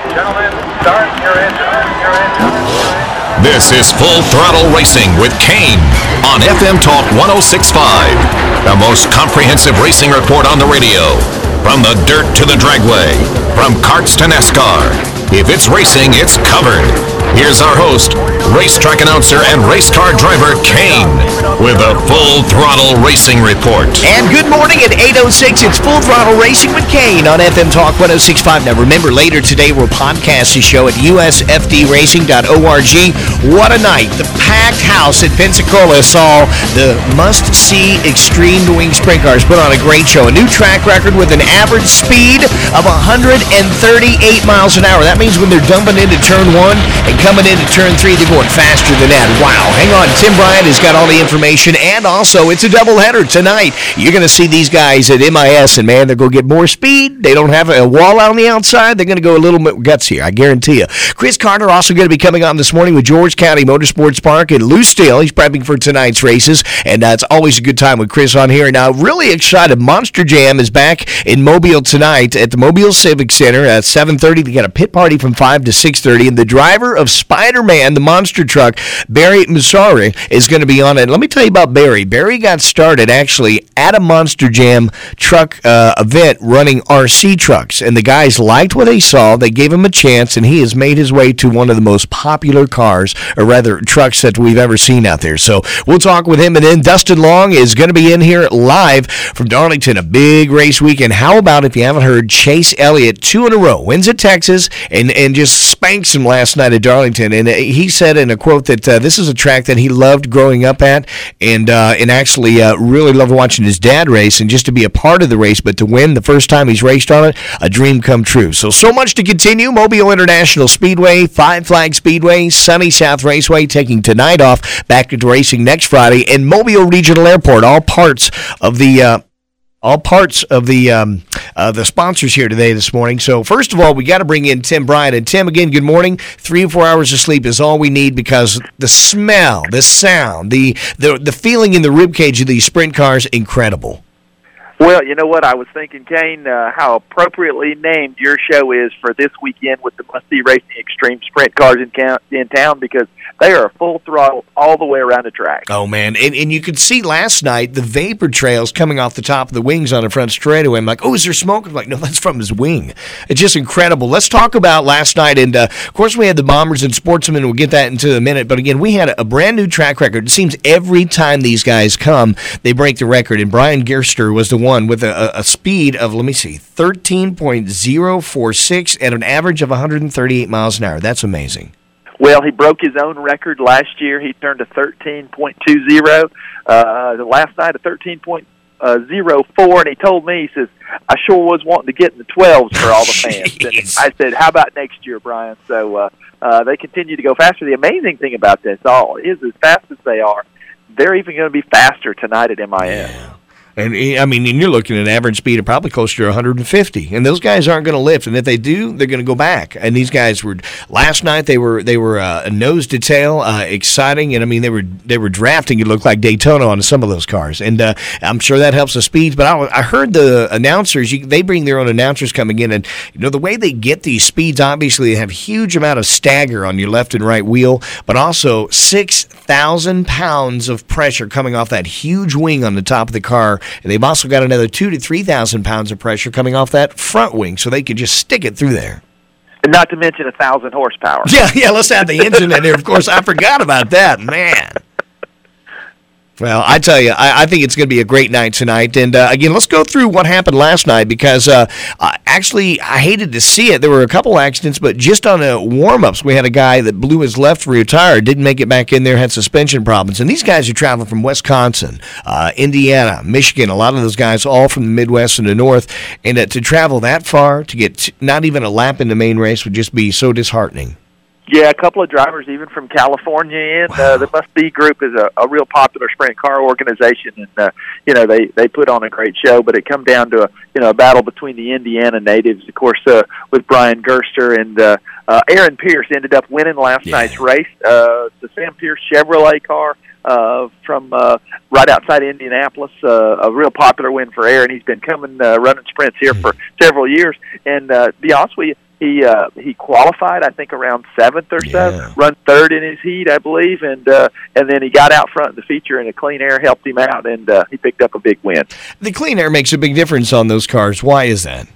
Gentlemen, start your engine. This is Full Throttle Racing with Kane on FM Talk 106.5, the most comprehensive racing report on the radio. From the dirt to the dragway, from karts to NASCAR. If it's racing, it's covered. Here's our host, racetrack announcer and race car driver Kane, with a Full Throttle Racing report. And good morning at 8:06. It's Full Throttle Racing with Kane on FM Talk 106.5. Now remember, later today we'll podcast the show at usfdracing.org. What a night. The packed house at Pensacola saw the must-see Extreme Wing Sprint Cars put on a great show. A new track record with an average speed of 138 miles an hour. That means when they're dumping into turn 1 and coming into turn 3, they're going faster than that. Wow. Hang on. Tim Bryant has got all the information, and also it's a doubleheader tonight. You're going to see these guys at MIS, and man, they're going to get more speed. They don't have a wall out on the outside. They're going to go a little bit gutsier, I guarantee you. Chris Carter also going to be coming on this morning with George County Motorsports Park in Lucedale. He's prepping for tonight's races, and it's always a good time with Chris on here. Now, really excited. Monster Jam is back in Mobile tonight at the Mobile Civic Center at 7:30. They got a pit party from 5 to 6:30, and the driver of Spider-Man, the monster truck, Barry Musari, is going to be on it. Let me tell you about Barry. Barry got started actually at a Monster Jam truck event running RC trucks, and the guys liked what they saw. They gave him a chance, and he has made his way to one of the most popular cars, or rather trucks that we've ever seen out there. So we'll talk with him, and then Dustin Long is going to be in here live from Darlington, a big race weekend. How about, if you haven't heard, Chase Elliott, 2 in a row, wins at Texas, and just spanks him last night at Darlington. And he said in a quote that this is a track that he loved growing up at, and actually really loved watching his dad race, and just to be a part of the race, but to win the first time he's raced on it, a dream come true. So much to continue. Mobile International Speedway, Five Flag Speedway, Sunny South Raceway taking tonight off, back into racing next Friday, and Mobile Regional Airport, all parts of the sponsors here today this morning. So first of all, we got to bring in Tim Bryant. And Tim, again, good morning. 3 or 4 hours of sleep is all we need, because the smell, the sound, the feeling in the ribcage of these sprint cars, incredible. Well, you know what? I was thinking, Kane, how appropriately named your show is for this weekend with the must-see racing extreme sprint cars in town, because they are full throttle all the way around the track. Oh, man. And you could see last night the vapor trails coming off the top of the wings on the front straightaway. I'm like, oh, is there smoke? I'm like, no, that's from his wing. It's just incredible. Let's talk about last night. And, of course, we had the Bombers and Sportsmen. We'll get that into a minute. But, again, we had a brand-new track record. It seems every time these guys come, they break the record. And Brian Gerster was the one with a speed of, 13.046 at an average of 138 miles an hour. That's amazing. Well, he broke his own record last year. He turned a 13.20. Last night, a 13.04, and he told me, he says, I sure was wanting to get in the 12s for all the fans. And I said, how about next year, Brian? So they continue to go faster. The amazing thing about this all is, as fast as they are, they're even going to be faster tonight at MIS. Yeah. And you're looking at an average speed of probably closer to 150, and those guys aren't going to lift. And if they do, they're going to go back. And these guys were last night. They were a nose to tail, exciting. And they were drafting. It looked like Daytona on some of those cars, and I'm sure that helps the speeds. But I heard the announcers. They bring their own announcers coming in, and the way they get these speeds. Obviously, they have huge amount of stagger on your left and right wheel, but also 6,000 pounds of pressure coming off that huge wing on the top of the car. And they've also got another 2,000 to 3,000 pounds of pressure coming off that front wing, so they could just stick it through there. And not to mention 1,000 horsepower. Yeah, let's add the engine in there. Of course, I forgot about that, man. Well, I tell you, I think it's going to be a great night tonight. And, again, let's go through what happened last night, because actually I hated to see it. There were a couple accidents, but just on the warm-ups, we had a guy that blew his left rear tire, didn't make it back in there, had suspension problems. And these guys are traveling from Wisconsin, Indiana, Michigan, a lot of those guys all from the Midwest and the North. And to travel that far, to get not even a lap in the main race would just be so disheartening. Yeah, a couple of drivers even from California in. Wow. The Must Be Group is a real popular sprint car organization, and they put on a great show. But it come down to a battle between the Indiana natives, of course, with Brian Gerster and Aaron Pierce ended up winning last night's race. The Sam Pierce Chevrolet car from right outside Indianapolis, a real popular win for Aaron. He's been coming running sprints here for several years, and to be honest with you, He qualified, I think, around 7th or so. Run 3rd in his heat, I believe, and then he got out front in the feature, and the clean air helped him out, and he picked up a big win. The clean air makes a big difference on those cars. Why is that?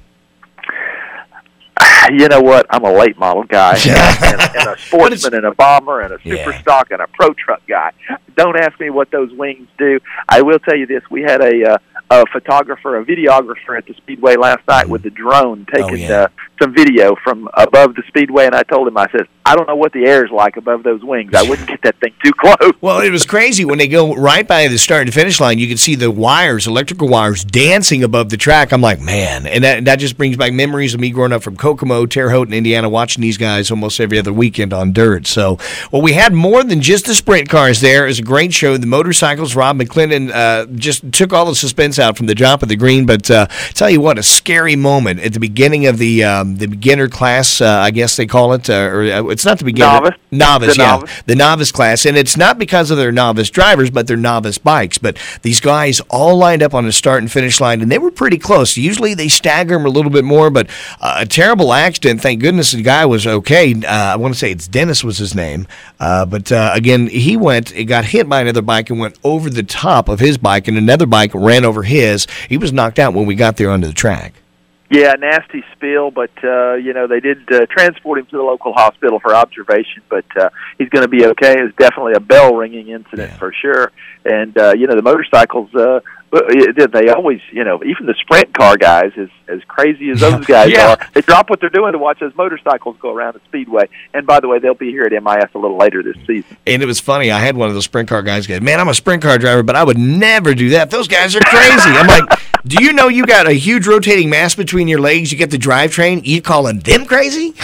You know what? I'm a late model guy, and a sportsman, and a bomber, and a super stock, and a pro truck guy. Don't ask me what those wings do. I will tell you this: we had a photographer, a videographer at the Speedway last night with the drone taking some video from above the Speedway, and I told him, I said, I don't know what the air is like above those wings. I wouldn't get that thing too close. Well, it was crazy. When they go right by the start and finish line, you can see the wires, electrical wires, dancing above the track. I'm like, man, and that just brings back memories of me growing up from Kokomo, Terre Haute, Indiana, watching these guys almost every other weekend on dirt. So, well, we had more than just the sprint cars there. It was a great show. The motorcycles, Rob McClendon just took all the suspense out from the jump of the green, but tell you what, a scary moment at the beginning of the beginner class, I guess they call it, or it's not the beginner. Novice. The novice class, and it's not because of their novice drivers, but their novice bikes. But these guys all lined up on the start and finish line, and they were pretty close. Usually they stagger them a little bit more, but a terrible accident. Thank goodness the guy was okay. I want to say it's Dennis was his name, but again, he got hit by another bike and went over the top of his bike, and another bike ran over his. He was knocked out when we got there onto the track. Yeah, nasty spill, but, they did transport him to the local hospital for observation, but he's going to be okay. It was definitely a bell-ringing incident for sure. And, the motorcycles, they always, even the sprint car guys, as crazy as those guys are, they drop what they're doing to watch those motorcycles go around the Speedway. And, by the way, they'll be here at MIS a little later this season. And it was funny. I had one of those sprint car guys go, man, I'm a sprint car driver, but I would never do that. Those guys are crazy. I'm like, do you know you got a huge rotating mass between your legs? You get the drivetrain. You calling them crazy?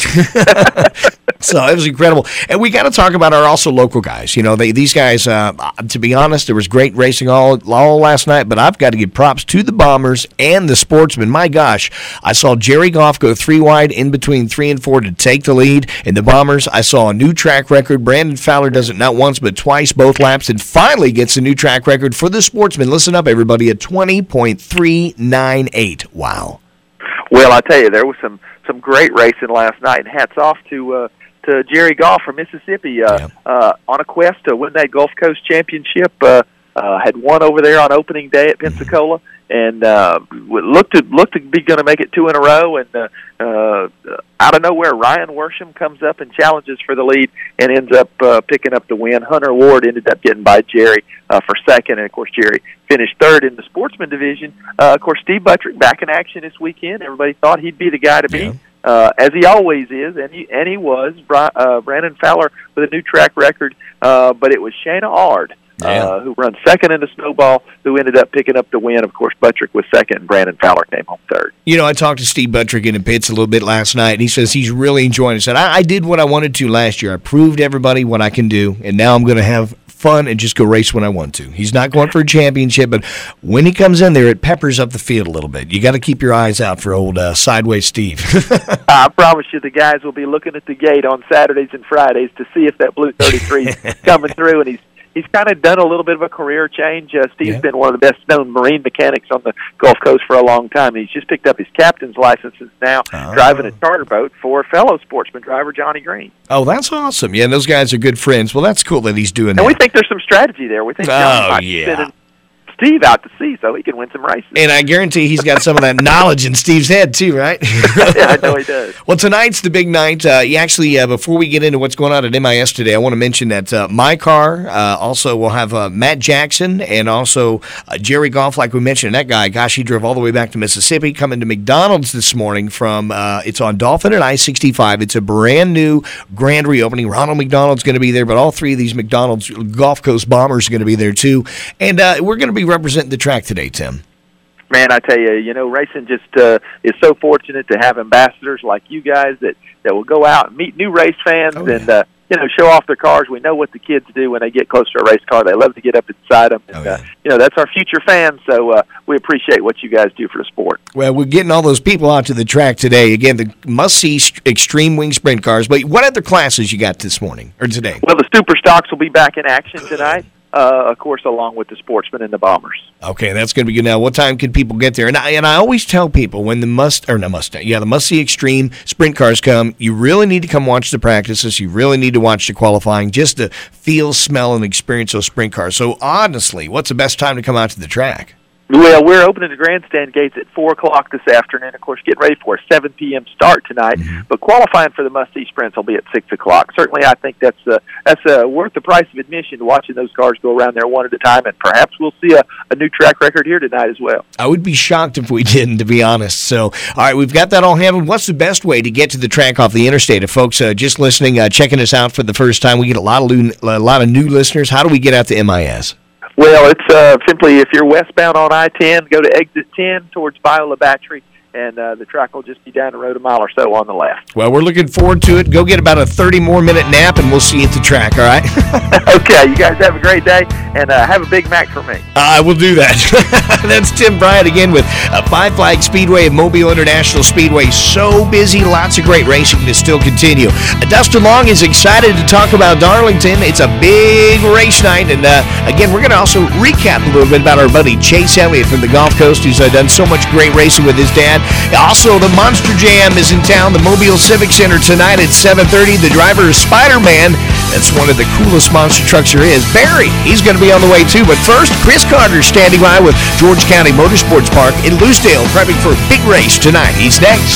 So it was incredible. And we got to talk about our also local guys. These guys, to be honest, there was great racing all last night, but I've got to give props to the Bombers and the Sportsmen. My gosh, I saw Jerry Goff go 3 wide in between 3 and 4 to take the lead. In the Bombers, I saw a new track record. Brandon Fowler does it not once but twice, both laps, and finally gets a new track record for the Sportsmen. Listen up, everybody, at 20.398. Wow. Well, I tell you, there was some great racing last night, and hats off to Jerry Goff from Mississippi on a quest to win that Gulf Coast Championship. Had won over there on opening day at Pensacola, and looked to be going to make it 2 in a row. And out of nowhere, Ryan Worsham comes up and challenges for the lead and ends up picking up the win. Hunter Ward ended up getting by Jerry for second, and of course Jerry finished third in the Sportsman division. Of course, Steve Buttrick back in action this weekend. Everybody thought he'd be the guy to beat. As he always is, and he was. Brandon Fowler with a new track record, but it was Shayna Ard who run second in the Snowball, who ended up picking up the win. Of course, Buttrick was second, and Brandon Fowler came home third. I talked to Steve Buttrick in the pits a little bit last night, and he says he's really enjoying it. He said, I did what I wanted to last year. I proved everybody what I can do, and now I'm going to have fun and just go race when I want to. He's not going for a championship, but when he comes in there, it peppers up the field a little bit. You got to keep your eyes out for old Sideways Steve. I promise you the guys will be looking at the gate on Saturdays and Fridays to see if that Blue 33 is coming through, and he's kind of done a little bit of a career change. Steve's been one of the best-known marine mechanics on the Gulf Coast for a long time. He's just picked up his captain's licenses now, driving a charter boat for fellow Sportsman driver Johnny Green. Oh, that's awesome. Yeah, those guys are good friends. Well, that's cool that he's doing that. And we think there's some strategy there. We think Johnny might be sending Steve out to sea so he can win some races. And I guarantee he's got some of that knowledge in Steve's head too, right? Yeah, I know he does. Well, tonight's the big night. Before we get into what's going on at MIS today, I want to mention that My Car also will have Matt Jackson and also Jerry Goff, like we mentioned. That guy, gosh, he drove all the way back to Mississippi, coming to McDonald's this morning from, it's on Dolphin and I-65. It's a brand new grand reopening. Ronald McDonald's going to be there, but all 3 of these McDonald's Gulf Coast Bombers are going to be there too. And we're going to be representing the track today, Tim. Man, I tell you, racing just is so fortunate to have ambassadors like you guys that will go out and meet new race fans and show off their cars. We know what the kids do when they get close to a race car. They love to get up inside them. And, that's our future fans, so we appreciate what you guys do for the sport. Well, we're getting all those people out to the track today. Again, the must-see Extreme Wing Sprint cars. But what other classes you got this morning or today? Well, the Super Stocks will be back in action tonight. of course, along with the Sportsmen and the Bombers. Okay, that's going to be good. Now, what time can people get there? And I always tell people when the Must-See Extreme sprint cars come, you really need to come watch the practices. You really need to watch the qualifying just to feel, smell, and experience those sprint cars. So, honestly, what's the best time to come out to the track? Well, we're opening the grandstand gates at 4 o'clock this afternoon. Of course, getting ready for a 7 p.m. start tonight. Mm-hmm. But qualifying for the must-see sprints will be at 6 o'clock. Certainly, I think that's worth the price of admission, watching those cars go around there one at a time. And perhaps we'll see a new track record here tonight as well. I would be shocked if we didn't, to be honest. So, all right, we've got that all handled. What's the best way to get to the track off the interstate? If folks just listening, checking us out for the first time, we get a lot of new listeners. How do we get out to MIS? Well, it's simply, if you're westbound on I-10, go to exit 10 towards Biola Battery, and the track will just be down the road a mile or so on the left. Well, we're looking forward to it. Go get about a 30 more minute nap, and we'll see you at the track, all right? Okay, you guys have a great day, and have a Big Mac for me. I will do that. That's Tim Bryant again with Five Flag Speedway and Mobile International Speedway. So busy, lots of great racing to still continue. Dustin Long is excited to talk about Darlington. It's a big race night, and again, we're going to also recap a little bit about our buddy Chase Elliott from the Gulf Coast, who's done so much great racing with his dad. Also, the Monster Jam is in town, the Mobile Civic Center tonight at 7:30. The driver is Spider-Man. That's one of the coolest monster trucks there is. Barry, he's going to be on the way too. But first, Chris Carter standing by with George County Motorsports Park in Lucedale, prepping for a big race tonight. He's next.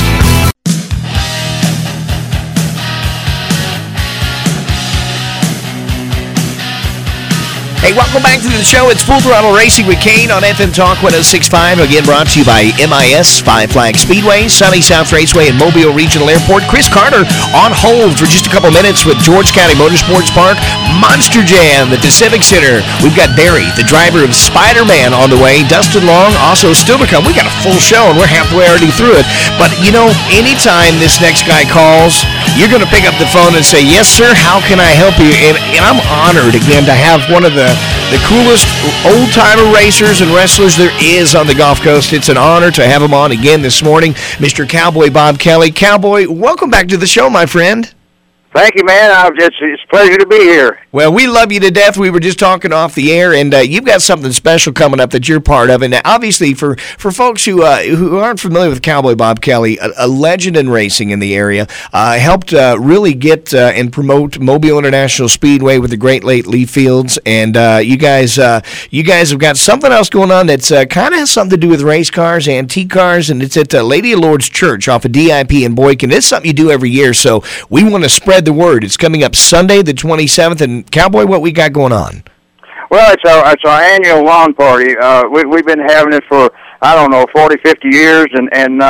Hey, welcome back to the show. It's Full Throttle Racing with Kane on FM Talk 106.5. Again, brought to you by MIS, Five Flag Speedway, Sunny South Raceway, and Mobile Regional Airport. Chris Carter on hold for just a couple minutes with George County Motorsports Park. Monster Jam at the Civic Center. We've got Barry, the driver of Spider-Man, on the way. Dustin Long also still to come. We got a full show, and we're halfway already through it. But, you know, anytime this next guy calls, you're going to pick up the phone and say, yes, sir, how can I help you? And I'm honored, again, to have one of the coolest old-timer racers and wrestlers there is on the Gulf Coast. It's an honor to have him on again this morning, Mr. Cowboy Bob Kelly. Cowboy, welcome back to the show, my friend. Thank you, man. It's a pleasure to be here. Well, we love you to death. We were just talking off the air, and you've got something special coming up that you're part of. And obviously, for folks who aren't familiar with Cowboy Bob Kelly, a legend in racing in the area, helped really get and promote Mobile International Speedway with the Great Lake Leaf Fields. And you guys have got something else going on that's kind of has something to do with race cars, antique cars, and it's at Lady of Lourdes Church off of DIP in Boykin. It's something you do every year, so we want to spread the word. It's coming up Sunday, the 27th, and Cowboy, what we got going on? Well, it's our annual lawn party. We've been having it for 40, 50 years, and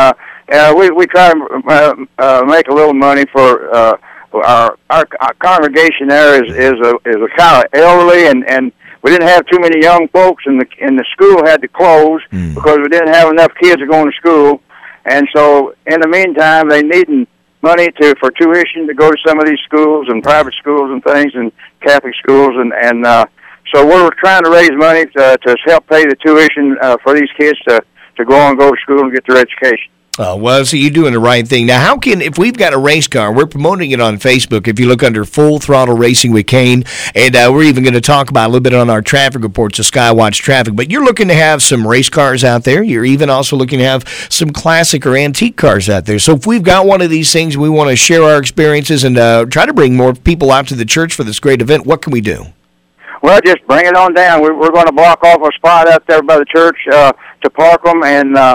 we try to make a little money for our congregation. There is a kind of elderly, and we didn't have too many young folks, and the school had to close because we didn't have enough kids going to school, and so in the meantime they needed money for tuition to go to some of these schools and private schools and things and Catholic schools, and so we're trying to raise money to help pay the tuition for these kids to go to school and get their education. Well, so you're doing the right thing. Now, if we've got a race car, we're promoting it on Facebook. If you look under Full Throttle Racing with Kane, and we're even going to talk about a little bit on our traffic reports of Skywatch Traffic. But you're looking to have some race cars out there. You're even also looking to have some classic or antique cars out there. So if we've got one of these things, we want to share our experiences and try to bring more people out to the church for this great event. What can we do? Well, just bring it on down. We're going to block off a spot out there by the church to park them,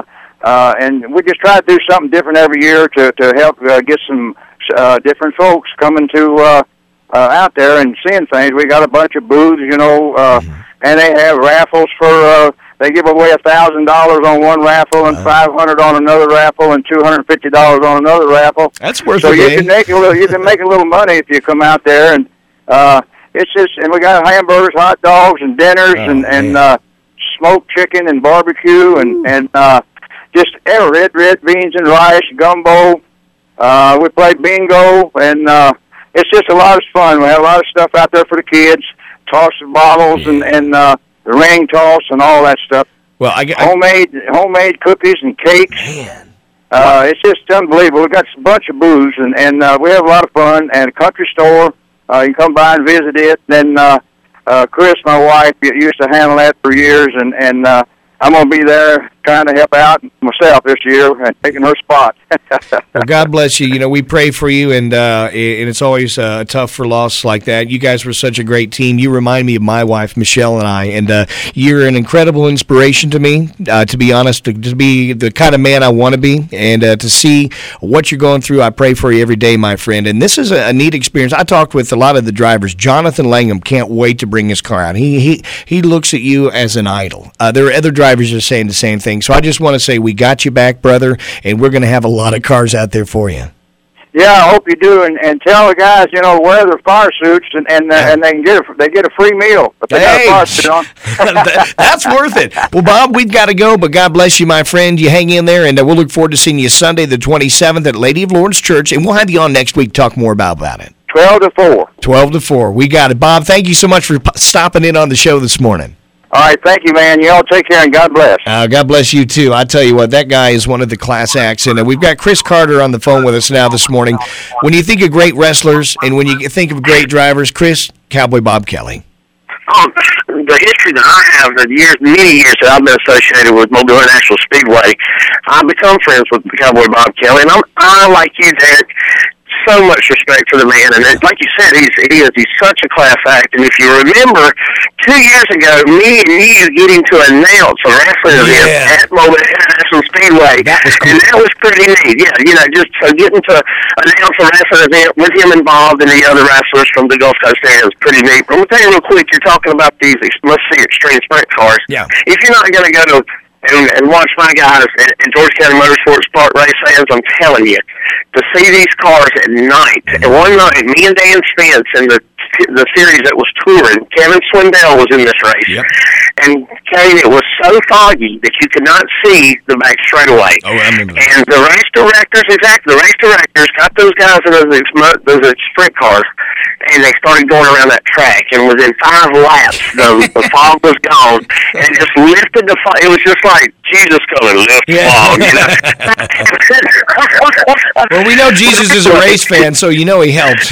and we just try to do something different every year to help get some different folks coming to out there and seeing things. We got a bunch of booths, and they have raffles for. They give away $1,000 on one raffle and $500 on another raffle and $250 on another raffle. That's worth so it. You can make a little money if you come out there, and it's just, and we got hamburgers, hot dogs, and dinners, and smoked chicken and barbecue, and just red beans and rice, gumbo. We play bingo, and it's just a lot of fun. We have a lot of stuff out there for the kids, toss of bottles and the ring toss and all that stuff. Well, homemade cookies and cakes. Man. It's just unbelievable. We got a bunch of booze, and we have a lot of fun. And a country store, you can come by and visit it. Then Chris, my wife, used to handle that for years, and I'm going to be there trying to help out myself this year and taking her spot. Well, God bless you. You know, we pray for you, and it's always tough for loss like that. You guys were such a great team. You remind me of my wife, Michelle, and I, and you're an incredible inspiration to me, to be honest, to be the kind of man I want to be, and to see what you're going through. I pray for you every day, my friend, and this is a neat experience. I talked with a lot of the drivers. Jonathan Langham can't wait to bring his car out. He looks at you as an idol. There are other drivers that are saying the same thing. So I just want to say we got you back, brother, and we're going to have a lot of cars out there for you. Yeah, I hope you do, and tell the guys, wear their fire suits, and they can get a free meal if they got a fire suit on. That's worth it. Well, Bob, we've got to go, but God bless you, my friend. You hang in there, and we'll look forward to seeing you Sunday, the 27th, at Lady of Lawrence Church, and we'll have you on next week to talk more about it. 12 to 4. 12 to 4. We got it. Bob, thank you so much for stopping in on the show this morning. All right, thank you, man. You all take care, and God bless. God bless you, too. I tell you what, that guy is one of the class acts, and we've got Chris Carter on the phone with us now this morning. When you think of great wrestlers and when you think of great drivers, Chris, Cowboy Bob Kelly. The history that I have, many years that I've been associated with Mobile International Speedway, I've become friends with Cowboy Bob Kelly, and I like you, Derek, so much respect for the man, and like you said, he's such a class act. And if you remember, 2 years ago, me and you getting to announce a wrestling event at Mobile International Speedway, that was cool. And that was pretty neat. Yeah, just getting to announce a wrestling event with him involved and the other wrestlers from the Gulf Coast area was pretty neat. But I'm gonna tell you real quick, you're talking about these must-see extreme sprint cars. Yeah. If you're not gonna go to and watch my guys in George County Motorsports Park race fans, I'm telling you, to see these cars at night. And one night, me and Dan Spence in the series that was touring, Kevin Swindell was in this race. Yep. And Kane, it was so foggy that you could not see the back straightaway. Oh, I remember that. And the race directors got those guys in those sprint cars, and they started going around that track. And within 5 laps, the fog was gone, and just lifted the fog. It was just like Jesus coming lift fog. Well, we know Jesus is a race fan, so he helped.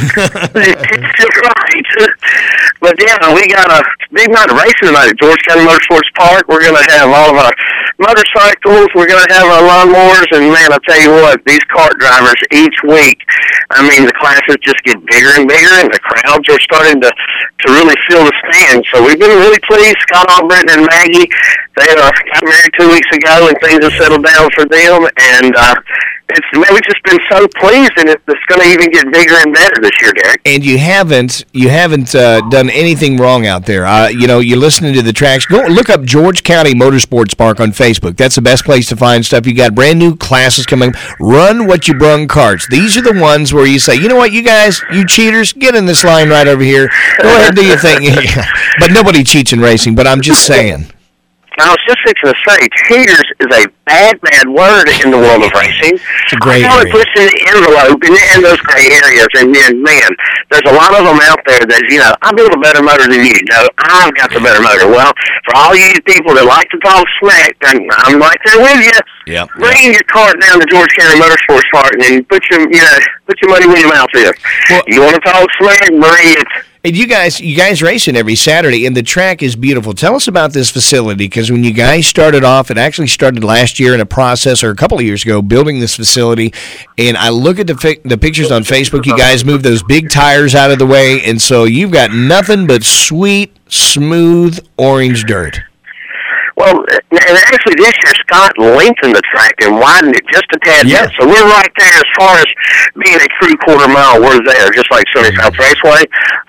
Right. But we got a big night of racing tonight at George County Motorsports Park. We're going to have all of our motorcycles. We're going to have our lawnmowers. And, man, I tell you what, these kart drivers each week, the classes just get bigger and bigger, and the crowds are starting to really fill the stands. So we've been really pleased. Scott Albritton and Maggie, they got married 2 weeks ago, and things have settled down for them. And we've just been so pleased, and it's going to even get bigger and better this year, Derek. And you haven't done anything wrong out there. You're listening to the tracks. Go look up George County Motorsports Park on Facebook. That's the best place to find stuff. You got brand new classes coming. Run What You Brung carts. These are the ones where you say, you know what, you guys, you cheaters, get in this line right over here. Go ahead and do your thing. But nobody cheats in racing. But I'm just saying. I was just fixing to say, cheaters is a bad word in the world of racing. It's a gray area. I push in the envelope in those gray areas, and then, man, there's a lot of them out there that, I build a better motor than you. No, I've got the better motor. Well, for all you people that like to talk smack, I'm right there with you. Yep. Bring your cart down to George County Motorsports Park and put your money where your mouth is. Well, you want to talk smack, bring it. And you guys racing every Saturday, and the track is beautiful. Tell us about this facility, because when you guys started off, it actually started last year in a process, or a couple of years ago, building this facility. And I look at the pictures on Facebook. You guys moved those big tires out of the way, and so you've got nothing but sweet, smooth orange dirt. Well, and actually this year Scott lengthened the track and widened it just a tad bit. So we're right there as far as being a true quarter mile. We're there, just like Sunny South Raceway.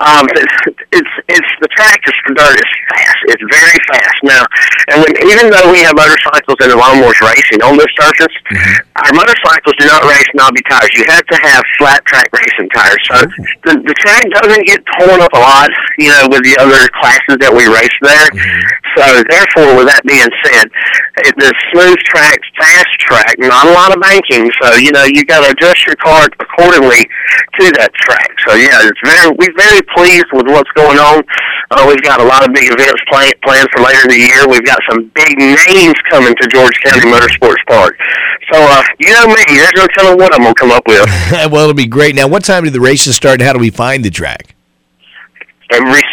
It's the track is for dirt. It's fast. It's very fast now. And even though we have motorcycles and the lawnmowers racing on this surface, our motorcycles do not race knobby tires. You have to have flat track racing tires. So the track doesn't get torn up a lot, with the other classes that we race there. So therefore, with that being said, it's a smooth track, fast track, not a lot of banking. So you got to adjust your car accordingly to that track. So we're very pleased with what's going on. We've got a lot of big events planned for later in the year. We've got some big names coming to George County Motorsports Park. So me, there's no telling what I'm gonna come up with. Well, it'll be great. Now, what time do the races start, and how do we find the track? Every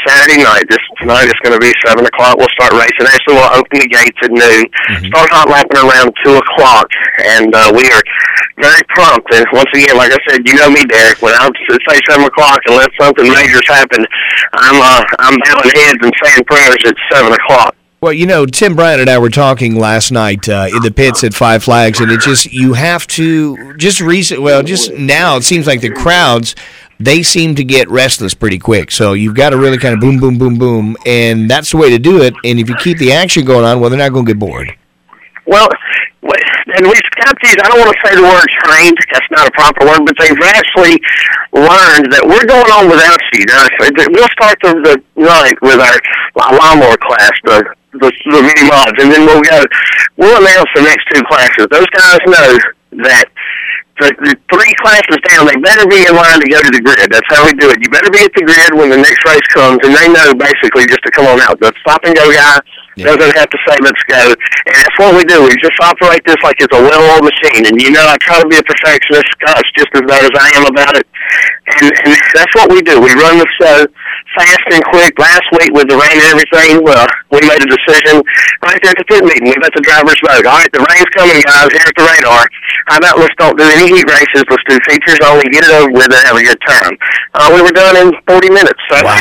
Saturday night. Tonight it's going to be 7 o'clock. We'll start racing. Actually, we'll open the gates at noon. Start hot lapping around 2 o'clock, and we are very prompt. And once again, like I said, you know me, Derek. When I say 7 o'clock, unless something major's happened, I'm bowing heads and saying prayers at 7 o'clock. Well, you know, Tim Bryant and I were talking last night in the pits at Five Flags, and you have to just now it seems like the crowds, they seem to get restless pretty quick. So you've got to really kind of boom, boom, boom, boom, and that's the way to do it. And if you keep the action going on, well, they're not going to get bored. Well, and we've got these, I don't want to say the word trained, that's not a proper word, but they've actually learned that we're going on without you. Now, we'll start the night with our lawnmower class, the mini mods, and then we'll announce the next two classes. Those guys know that the three classes down, they better be in line to go to the grid. That's how we do it. You better be at the grid when the next race comes, and they know basically just to come on out. The stop-and-go guy doesn't have to say, let's go. And that's what we do. We just operate this like it's a well-oiled machine. And, you know, I try to be a perfectionist. Scott's just as bad as I am about it. And that's what we do. We run the show fast and quick. Last week with the rain and everything, well, we made a decision right there at the pit meeting. We let the drivers vote. All right, the rain's coming, guys. Here at the radar. How about let's don't do any heat races. Let's do features only. Get it over with and have a good time. We were done in 40 minutes. So, wow.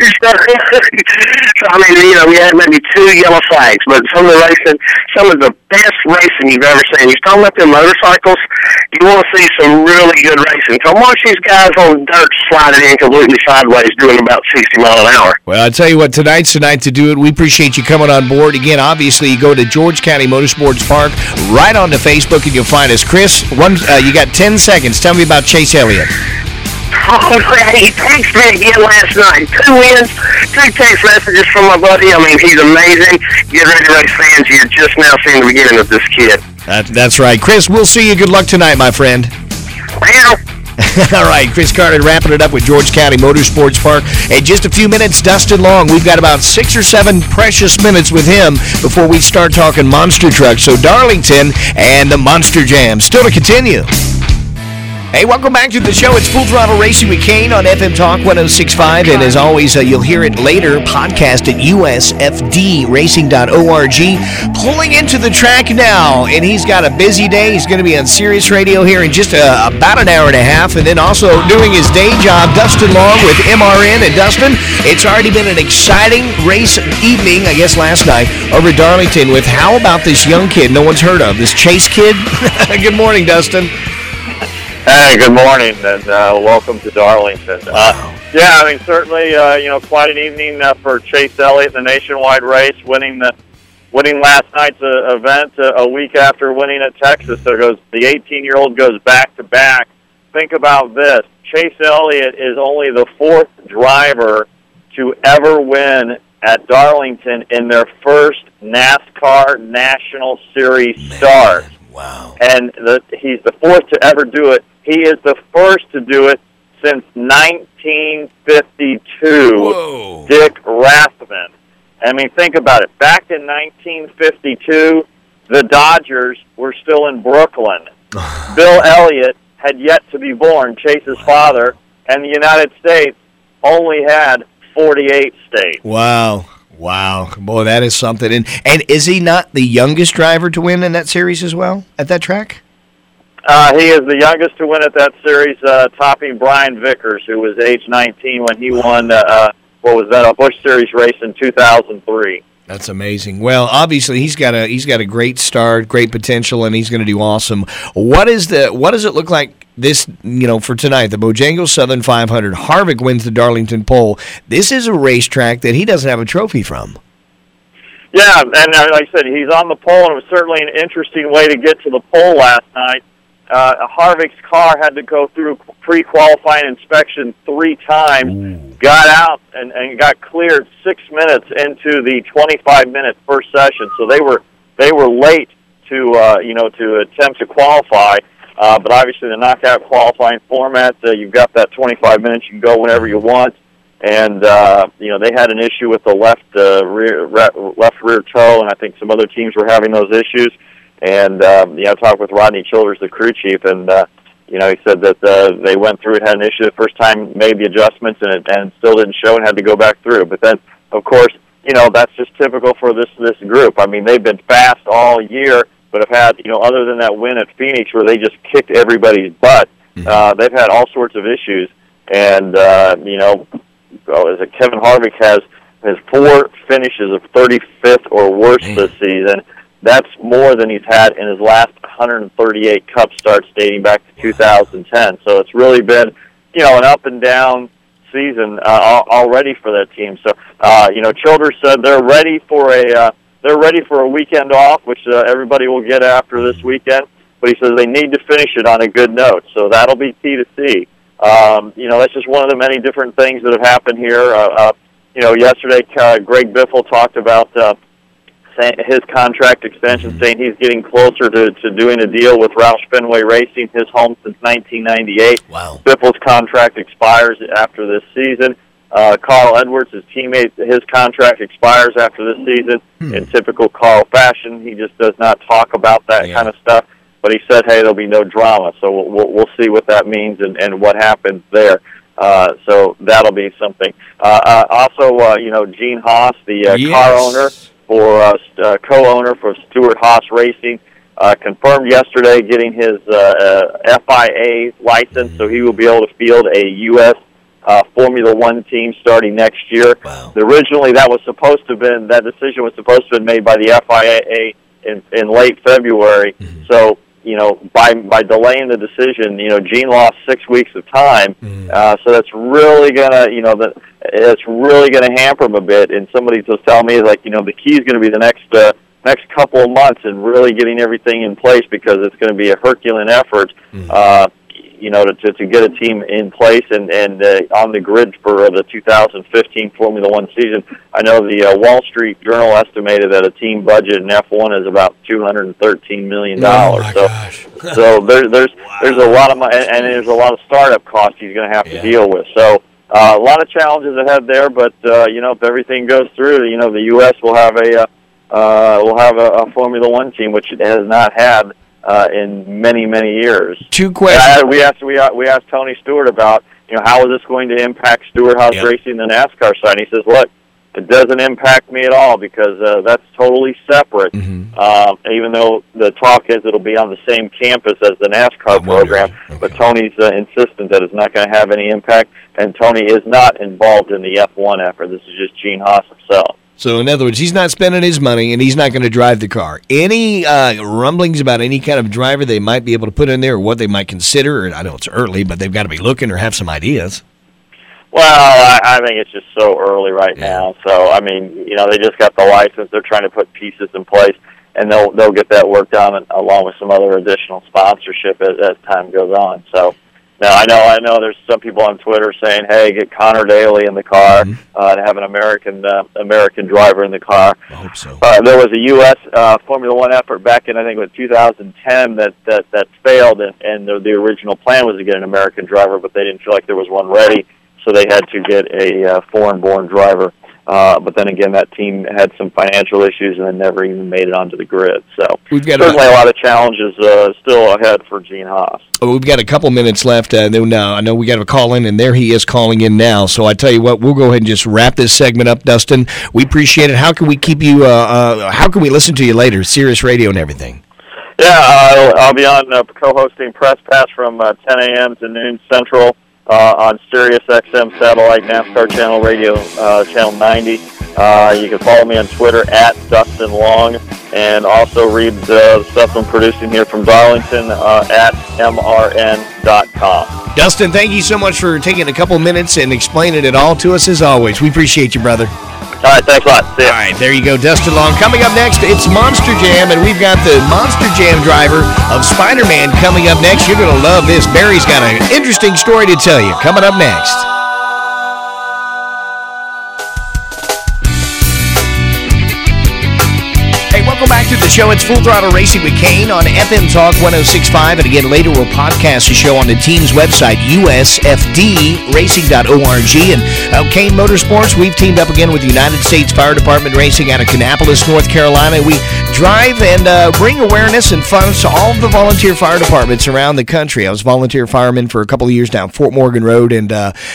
So, I mean, you know, we had maybe 2 yellow flags, but some of the best racing you've ever seen. You're talking about them motorcycles. You want to see some really good racing. Come watch these guys on dirt sliding in completely sideways doing about 60 miles an hour. Well, I tell you what, tonight's the night to do it. We appreciate you coming on board. Again, obviously, you go to George County Motorsports Park, right onto Facebook, and you'll find us. Chris, you got 10 seconds. Tell me about Chase Elliott. Oh, he texted me again last night. 2 wins, 2 text messages from my buddy. I mean, he's amazing. Get ready, race fans. You're just now seeing the beginning of this kid. That's right. Chris, we'll see you. Good luck tonight, my friend. Well. All right, Chris Carter wrapping it up with George County Motorsports Park. In just a few minutes, Dustin Long. We've got about 6 or 7 precious minutes with him before we start talking monster trucks. So Darlington and the Monster Jam. Still to continue. Hey, welcome back to the show. It's Full Throttle Racing with Kane on FM Talk 106.5. And as always, you'll hear it later, podcast at usfdracing.org. Pulling into the track now, and he's got a busy day. He's going to be on Sirius Radio here in just about an hour and a half. And then also doing his day job, Dustin Long with MRN. And Dustin, it's already been an exciting race evening, I guess last night, over Darlington with how about this young kid no one's heard of, this Chase kid? Good morning, Dustin. Hey, good morning, and welcome to Darlington. Yeah, I mean, certainly, quite an evening for Chase Elliott in the nationwide race, winning last night's event a week after winning at Texas. So the 18-year-old goes back-to-back. Think about this. Chase Elliott is only the 4th driver to ever win at Darlington in their first NASCAR National Series start. Wow. And he's the 4th to ever do it. He is the first to do it since 1952. Whoa. Dick Rathman. I mean, think about it. Back in 1952, the Dodgers were still in Brooklyn. Bill Elliott had yet to be born, Chase's father, and the United States only had 48 states. Wow. Boy, that is something. And is he not the youngest driver to win in that series as well, at that track? He is the youngest to win at that series, topping Brian Vickers, who was age 19 when he won, a Busch Series race in 2003. That's amazing. Well, obviously he's got a great start, great potential, and he's going to do awesome. What does it look like this, for tonight? The Bojangles Southern 500. Harvick wins the Darlington pole. This is a racetrack that he doesn't have a trophy from. Yeah, and like I said, he's on the pole, and it was certainly an interesting way to get to the pole last night. Harvick's car had to go through pre-qualifying inspection 3 times, got out and got cleared 6 minutes into the 25-minute first session. So they were late to attempt to qualify. But obviously the knockout qualifying format, you've got that 25 minutes, you can go whenever you want. And they had an issue with the left rear toe, and I think some other teams were having those issues. And I talked with Rodney Childers, the crew chief, and he said that they went through it, had an issue the first time, made the adjustments, and it still didn't show and had to go back through. But then, of course, that's just typical for this group. I mean, they've been fast all year, but have had, other than that win at Phoenix where they just kicked everybody's butt, they've had all sorts of issues. And, Kevin Harvick has 4 finishes of 35th or worse this season. That's more than he's had in his last 138 Cup starts dating back to 2010. So it's really been, an up and down season already for that team. So, Childers said they're ready for a weekend off, which everybody will get after this weekend. But he says they need to finish it on a good note. So that'll be key to see. That's just one of the many different things that have happened here. Yesterday, Greg Biffle talked about his contract extension, saying he's getting closer to doing a deal with Roush Fenway Racing, his home since 1998. Wow. Biffle's contract expires after this season. Carl Edwards, his teammate, his contract expires after this season. In typical Carl fashion, he just does not talk about that kind of stuff. But he said, hey, there'll be no drama. So we'll see what that means and what happens there. So that'll be something. Also, Gene Haas, the car owner co-owner for Stewart Haas Racing, confirmed yesterday getting his FIA license, so he will be able to field a U.S. Formula One team starting next year. Wow. Originally, that decision was supposed to have been made by the FIA in late February. So, by delaying the decision, Gene lost 6 weeks of time. So that's really gonna, it's really gonna hamper him a bit. And somebody was telling me, the key is going to be the next couple of months and really getting everything in place, because it's going to be a Herculean effort, to get a team in place and on the grid for the 2015 Formula One season. I know the Wall Street Journal estimated that a team budget in F1 is about $213 million. So there's a lot of money, and there's a lot of startup costs he's going to have to deal with. So a lot of challenges ahead there, but if everything goes through, the U.S. will have a Formula One team, which it has not had in many, many years. 2 questions. We asked Tony Stewart about how is this going to impact Stewart Haas Racing, the NASCAR side. And he says, look, it doesn't impact me at all, because that's totally separate. Even though the talk is it'll be on the same campus as the NASCAR program, but Tony's insistent that it's not going to have any impact, and Tony is not involved in the F1 effort. This is just Gene Haas himself. So, in other words, he's not spending his money, and he's not going to drive the car. Any rumblings about any kind of driver they might be able to put in there, or what they might consider? I know it's early, but they've got to be looking or have some ideas. Well, I think it's just so early right now. So, I mean, they just got the license. They're trying to put pieces in place, and they'll get that worked on along with some other additional sponsorship as time goes on. So, now, I know there's some people on Twitter saying, hey, get Connor Daly in the car and have an American driver in the car. I hope so. There was a U.S. Formula One effort back in, I think, 2010 that failed, and the original plan was to get an American driver, but they didn't feel like there was one ready, so they had to get a foreign-born driver. But then again, that team had some financial issues and then never even made it onto the grid. So certainly a lot of challenges still ahead for Gene Haas. We've got a couple minutes left. I know we got a call in, and there he is calling in now. So I tell you what, we'll go ahead and just wrap this segment up, Dustin. We appreciate it. How can we keep you? How can we listen to you later? Sirius Radio and everything. Yeah, I'll be on co-hosting Press Pass from 10 a.m. to noon Central. On Sirius XM Satellite, NASCAR Channel Radio, Channel 90. You can follow me on Twitter at Dustin Long, and also read the stuff I'm producing here from Darlington at mrn.com. Dustin, thank you so much for taking a couple minutes and explaining it all to us as always. We appreciate you, brother. All right, thanks a lot. See ya. All right, there you go, Dustin Long. Coming up next, it's Monster Jam, and we've got the Monster Jam driver of Spider-Man coming up next. You're going to love this. Barry's got an interesting story to tell you. Coming up next. Welcome back to the show. It's Full Throttle Racing with Kane on FM Talk 106.5. And again, later we'll podcast the show on the team's website, usfdracing.org. And Kane Motorsports, we've teamed up again with the United States Fire Department Racing out of Kannapolis, North Carolina. We drive and bring awareness and fun to all of the volunteer fire departments around the country. I was volunteer fireman for a couple of years down Fort Morgan Road, and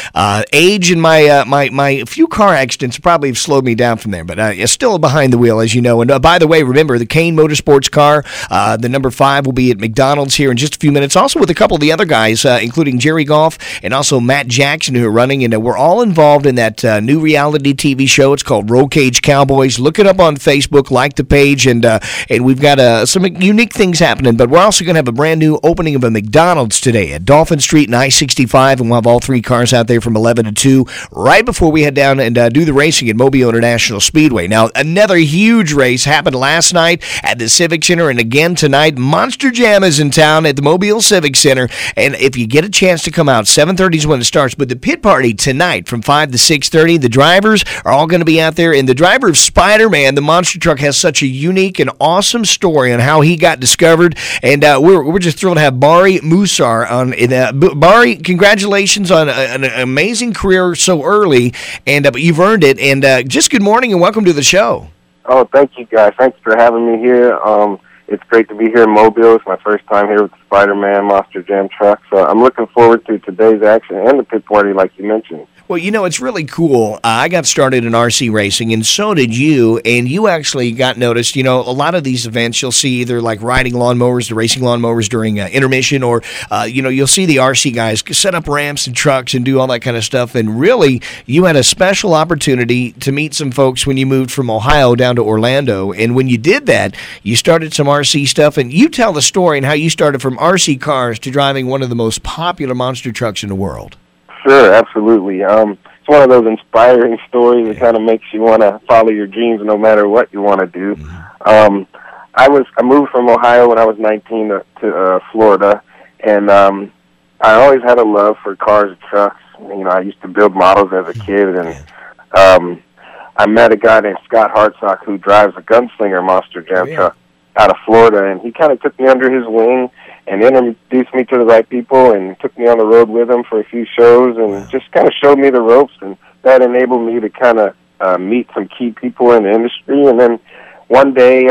age and my few car accidents probably have slowed me down from there, but still behind the wheel, as you know. And by the way, remember, the Kane Motorsports car, the number 5, will be at McDonald's here in just a few minutes, also with a couple of the other guys, including Jerry Goff and also Matt Jackson, who are running, and we're all involved in that new reality TV show. It's called Roll Cage Cowboys. Look it up on Facebook, like the page, and we've got some unique things happening, but we're also going to have a brand new opening of a McDonald's today at Dolphin Street and I-65, and we'll have all 3 cars out there from 11 to 2 right before we head down and do the racing at Mobile International Speedway. Now, another huge race happened last night at the Civic Center, and again tonight, Monster Jam is in town at the Mobile Civic Center, and if you get a chance to come out, 7:30 is when it starts, but the pit party tonight from 5 to 6:30, the drivers are all going to be out there, and the driver of Spider-Man, the monster truck, has such a unique and awesome story on how he got discovered, and we're just thrilled to have Bari Musar on. Bari, congratulations on an amazing career so early, and but you've earned it, and just good morning and welcome to the show. Oh, thank you, guys. Thanks for having me here. It's great to be here in Mobile. It's my first time here with the Spider-Man Monster Jam truck, so I'm looking forward to today's action and the pit party like you mentioned. Well, you know, it's really cool. I got started in RC racing, and so did you, and you actually got noticed. You know, a lot of these events you'll see either like riding lawnmowers, the racing lawnmowers during intermission, or, you'll see the RC guys set up ramps and trucks and do all that kind of stuff, and really, you had a special opportunity to meet some folks when you moved from Ohio down to Orlando, and when you did that, you started some RC stuff, and you tell the story and how you started from RC cars to driving one of the most popular monster trucks in the world. Sure, absolutely. It's one of those inspiring stories that kind of makes you want to follow your dreams no matter what you want to do. I moved from Ohio when I was 19 to Florida, and I always had a love for cars and trucks. You know, I used to build models as a kid, and I met a guy named Scott Hartsock who drives a Gunslinger Monster Jam truck out of Florida, and he kind of took me under his wing and introduced me to the right people and took me on the road with him for a few shows and just kind of showed me the ropes, and that enabled me to kind of meet some key people in the industry. And then one day,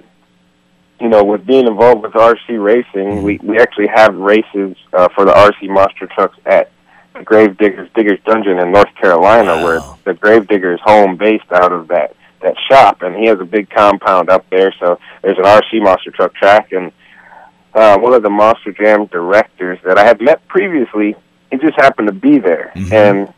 with being involved with RC racing, we actually have races for the RC monster trucks at the Digger's Dungeon in North Carolina, where the Gravedigger is home based out of that shop, and he has a big compound up there, so there's an RC monster truck track, and one of the Monster Jam directors that I had met previously, he just happened to be there, and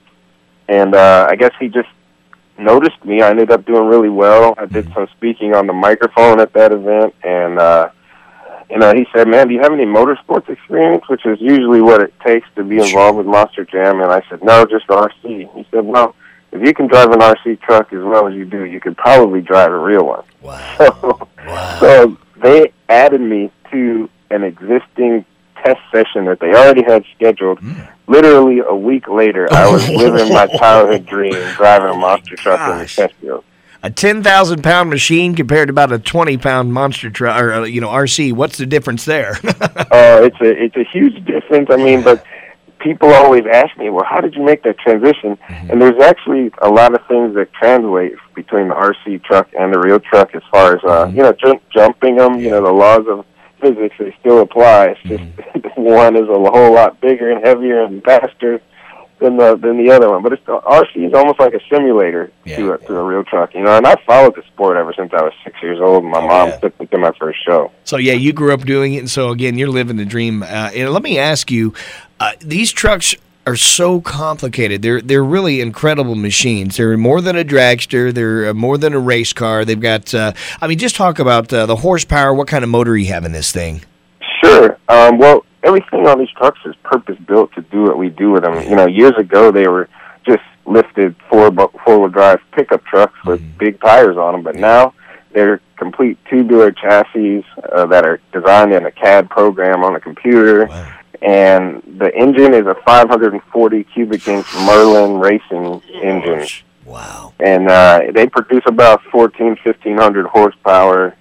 I guess he just noticed me. I ended up doing really well. I did some speaking on the microphone at that event, and he said, "Man, do you have any motorsports experience?" Which is usually what it takes to be involved with Monster Jam, and I said, "No, just RC." He said, "Well, if you can drive an RC truck as well as you do, you could probably drive a real one." Wow. So they added me to an existing test session that they already had scheduled. Literally a week later, I was living my childhood dream, driving a monster truck in the test field. A 10,000-pound machine compared to about a 20-pound monster truck, or RC. What's the difference there? It's a huge difference. I mean, but people always ask me, well, how did you make that transition? And there's actually a lot of things that translate between the RC truck and the real truck as far as, jumping them, the laws of physics, they still apply. It's just one is a whole lot bigger and heavier and faster than the other one. But RC is almost like a simulator to a real truck, and I followed the sport ever since I was 6 years old, and my mom took me to my first show. So, you grew up doing it, and so, again, you're living the dream. And let me ask you, these trucks are so complicated. They're really incredible machines. They're more than a dragster. They're more than a race car. They've got, just talk about the horsepower. What kind of motor you have in this thing? Sure. Well, everything on these trucks is purpose-built to do what we do with them. Years ago, they were just lifted four-wheel drive pickup trucks with big tires on them, but now they're complete tubular chassis that are designed in a CAD program on a computer. Wow. And the engine is a 540 cubic inch Merlin racing engine. Wow. And they produce about 1,500 horsepower.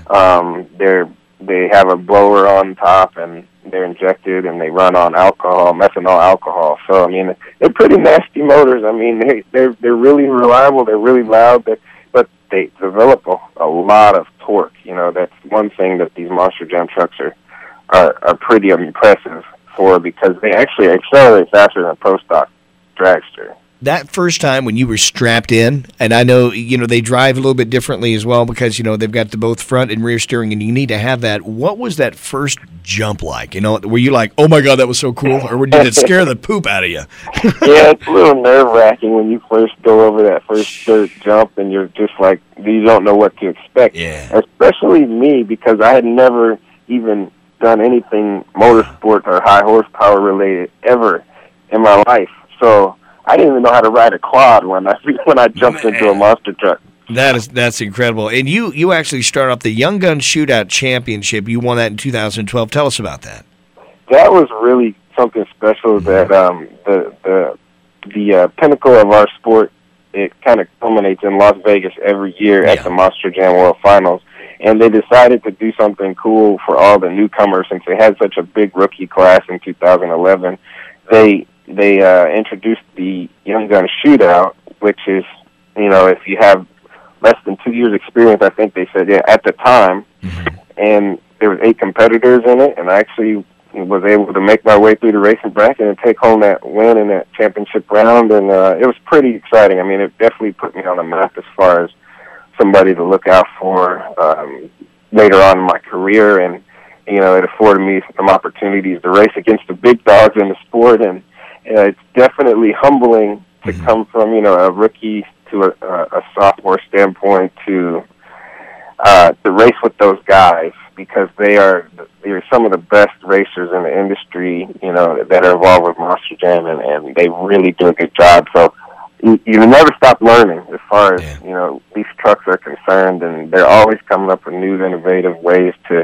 They have a blower on top, and they're injected, and they run on methanol alcohol. So, I mean, they're pretty nasty motors. I mean, they're really reliable. They're really loud, but they develop a lot of torque. You know, that's one thing that these Monster Jam trucks are pretty impressive for, because they actually accelerate faster than a Pro Stock dragster. That first time when you were strapped in, and I know, they drive a little bit differently as well because, they've got the both front and rear steering, and you need to have that. What was that first jump like? Were you like, oh, my God, that was so cool? Or did it scare the poop out of you? Yeah, it's a little nerve-wracking when you first go over that first dirt jump, and you're just like, you don't know what to expect. Yeah. Especially me, because I had never even done anything motorsport or high horsepower related ever in my life. So I didn't even know how to ride a quad when I jumped into a monster truck. That's incredible. And you actually started off the Young Gun Shootout Championship. You won that in 2012. Tell us about that. That was really something special. That the pinnacle of our sport, it kind of culminates in Las Vegas every year at the Monster Jam World Finals. And they decided to do something cool for all the newcomers, since they had such a big rookie class in 2011. They introduced the Young Gun Shootout, which is, if you have less than 2 years experience, I think they said, at the time, and there was 8 competitors in it, and I actually was able to make my way through the racing bracket and take home that win in that championship round, and it was pretty exciting. I mean, it definitely put me on the map as far as somebody to look out for later on in my career, and it afforded me some opportunities to race against the big dogs in the sport, and it's definitely humbling to come from a rookie to a sophomore standpoint to race with those guys, because they're some of the best racers in the industry, that are involved with Monster Jam, and they really do a good job. So you never stop learning as far as these trucks are concerned, and they're always coming up with new, innovative ways to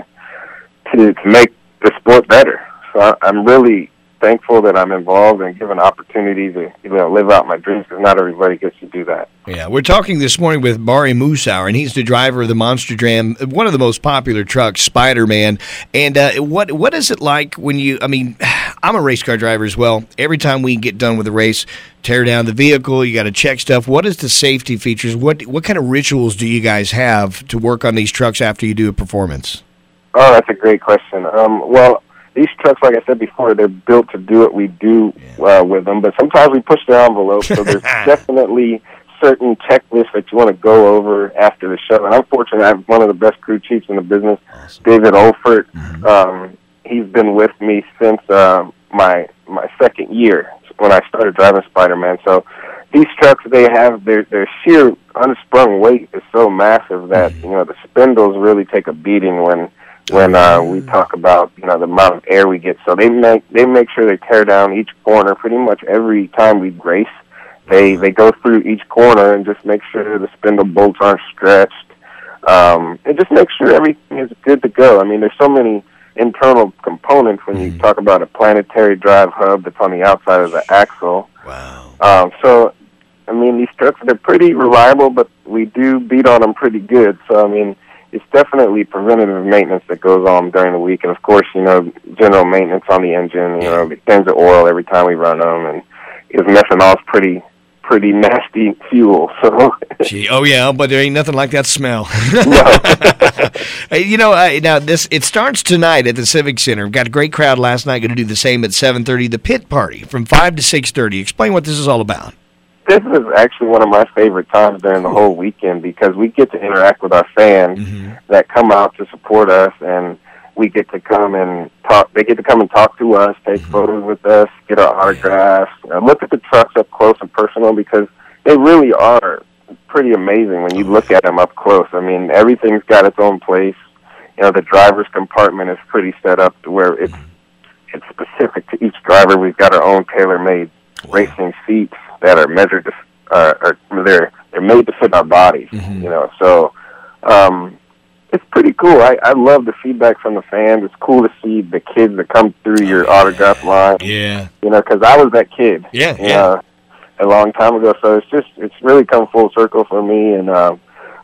make the sport better. So I'm really thankful that I'm involved and given opportunity to live out my dreams, because not everybody gets to do that. Yeah, we're talking this morning with Barry Musauer, and he's the driver of the Monster Jam, one of the most popular trucks, Spider-Man. And what is it like when I'm a race car driver as well. Every time we get done with a race, tear down the vehicle, you got to check stuff. What is the safety features? What kind of rituals do you guys have to work on these trucks after you do a performance? Oh, that's a great question. Well, these trucks, like I said before, they're built to do what we do with them, but sometimes we push the envelope, so there's definitely certain checklists that you want to go over after the show. And I'm fortunate I have one of the best crew chiefs in the business, awesome. David Olfert. He's been with me since my second year when I started driving Spider-Man. So these trucks, they have their sheer unsprung weight is so massive that the spindles really take a beating when we talk about the amount of air we get. So they make sure they tear down each corner pretty much every time we race. They go through each corner and just make sure the spindle bolts aren't stretched, and just make sure everything is good to go. I mean, there's so many internal components when you talk about a planetary drive hub that's on the outside of the axle. Wow. So, I mean, these trucks, they're pretty reliable, but we do beat on them pretty good. So, I mean, it's definitely preventative maintenance that goes on during the week. And, of course, general maintenance on the engine, the change of oil every time we run them. And because methanol is pretty nasty fuel. So. Gee, oh, yeah, but there ain't nothing like that smell. Now, it starts tonight at the Civic Center. We've got a great crowd last night. Going to do the same at 7:30. The pit party from 5 to 6:30. Explain what this is all about. This is actually one of my favorite times during the whole weekend, because we get to interact with our fans that come out to support us, and we get to come and talk. They get to come and talk to us, take photos with us, get our autographs, look at the trucks up close and personal, because they really are pretty amazing when you look at them up close. I mean, everything's got its own place. The driver's compartment is pretty set up to where it's specific to each driver. We've got our own tailor-made racing seats that are measured to, they're made to fit our bodies. So it's pretty cool. I love the feedback from the fans. It's cool to see the kids that come through your autograph line. Yeah. Because I was that kid. Yeah. A long time ago. So it's really come full circle for me, and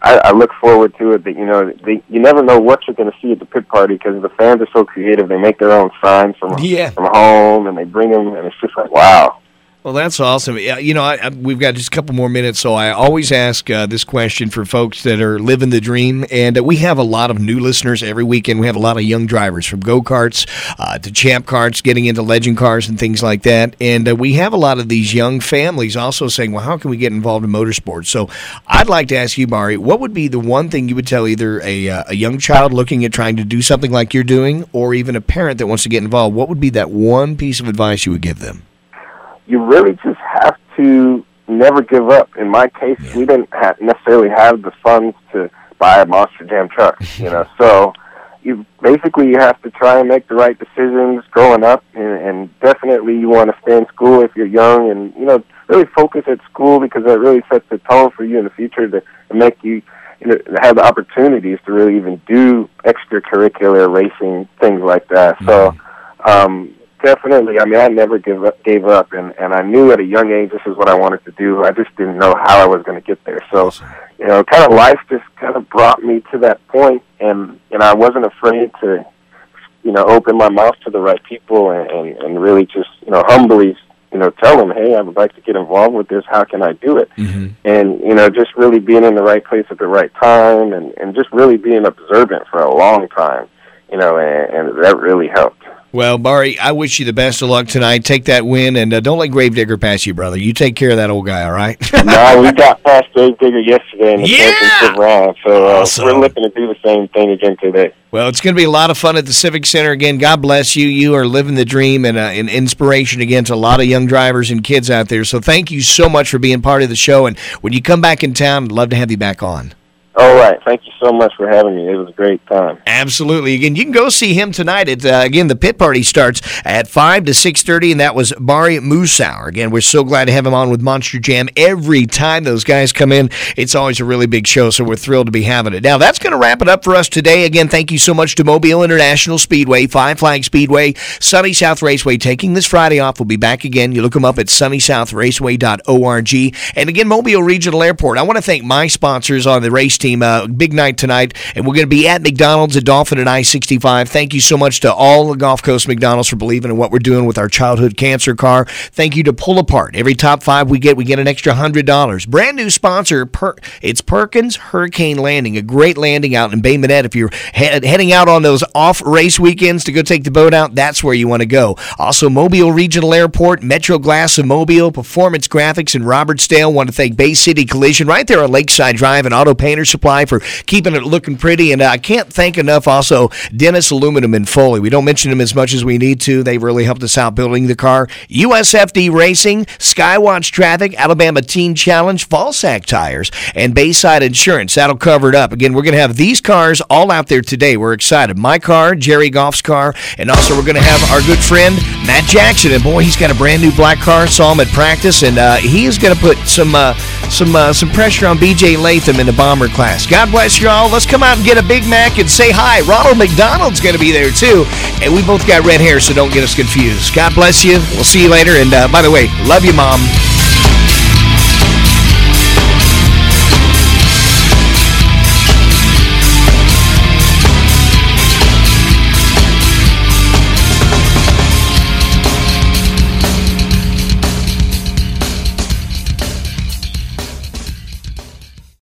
I look forward to it. That you never know what you're going to see at the pit party because the fans are so creative. They make their own signs from home, and they bring them, and it's just like, wow. Well, that's awesome. We've got just a couple more minutes, so I always ask this question for folks that are living the dream, and we have a lot of new listeners every weekend. We have a lot of young drivers from go-karts to champ karts, getting into legend cars and things like that, and we have a lot of these young families also saying, well, how can we get involved in motorsports? So I'd like to ask you, Mari, what would be the one thing you would tell either a young child looking at trying to do something like you're doing or even a parent that wants to get involved? What would be that one piece of advice you would give them? You really just have to never give up. In my case, we didn't necessarily have the funds to buy a Monster Jam truck, so you have to try and make the right decisions growing up, and definitely you want to stay in school if you're young, and really focus at school because that really sets the tone for you in the future to make you have the opportunities to really even do extracurricular racing, things like that. So definitely, I never gave up, and I knew at a young age this is what I wanted to do. I just didn't know how I was going to get there. So, kind of life just kind of brought me to that point, and I wasn't afraid to, open my mouth to the right people and really just, humbly, tell them, hey, I would like to get involved with this. How can I do it? Mm-hmm. And, just really being in the right place at the right time and just really being observant for a long time, and that really helped. Well, Mari, I wish you the best of luck tonight. Take that win, and don't let Gravedigger pass you, brother. You take care of that old guy, all right? No, we got past Gravedigger yesterday in the championship round, so awesome. We're looking to do the same thing again today. Well, it's going to be a lot of fun at the Civic Center again. God bless you. You are living the dream and an inspiration again to a lot of young drivers and kids out there. So thank you so much for being part of the show, and when you come back in town, I'd love to have you back on. All right. Thank you so much for having me. It was a great time. Absolutely. Again, you can go see him tonight. Again, the pit party starts at 5 to 6:30, and that was Mari Musauer. Again, we're so glad to have him on with Monster Jam. Every time those guys come in, it's always a really big show, so we're thrilled to be having it. Now, that's going to wrap it up for us today. Again, thank you so much to Mobile International Speedway, Five Flag Speedway, Sunny South Raceway, taking this Friday off. We'll be back again. You look them up at sunnysouth.raceway.org. And again, Mobile Regional Airport. I want to thank my sponsors on the race team. Big night tonight, and we're going to be at McDonald's at Dolphin and I-65. Thank you so much to all the Gulf Coast McDonald's for believing in what we're doing with our childhood cancer car. Thank you to Pull Apart. Every top five we get an extra $100. Brand new sponsor, it's Perkins Hurricane Landing, a great landing out in Bay Minette. If you're heading out on those off-race weekends to go take the boat out, that's where you want to go. Also, Mobile Regional Airport, Metro Glass of Mobile, Performance Graphics in Robertsdale. Want to thank Bay City Collision right there on Lakeside Drive and Auto Painter Supply for keeping it looking pretty. And I can't thank enough also Dennis Aluminum in Foley. We don't mention them as much as we need to. They really helped us out building the car. USFD Racing, Skywatch Traffic, Alabama Teen Challenge, Falsac Tires, and Bayside Insurance. That'll cover it up. Again, we're going to have these cars all out there today. We're excited. My car, Jerry Goff's car, and also we're going to have our good friend Matt Jackson. And boy, he's got a brand new black car. Saw him at practice, and he is going to put some pressure on BJ Latham in the bomber class. God bless you all. Let's come out and get a Big Mac and say hi. Ronald McDonald's going to be there too. And we both got red hair, so don't get us confused. God bless you. We'll see you later. And by the way, love you, Mom.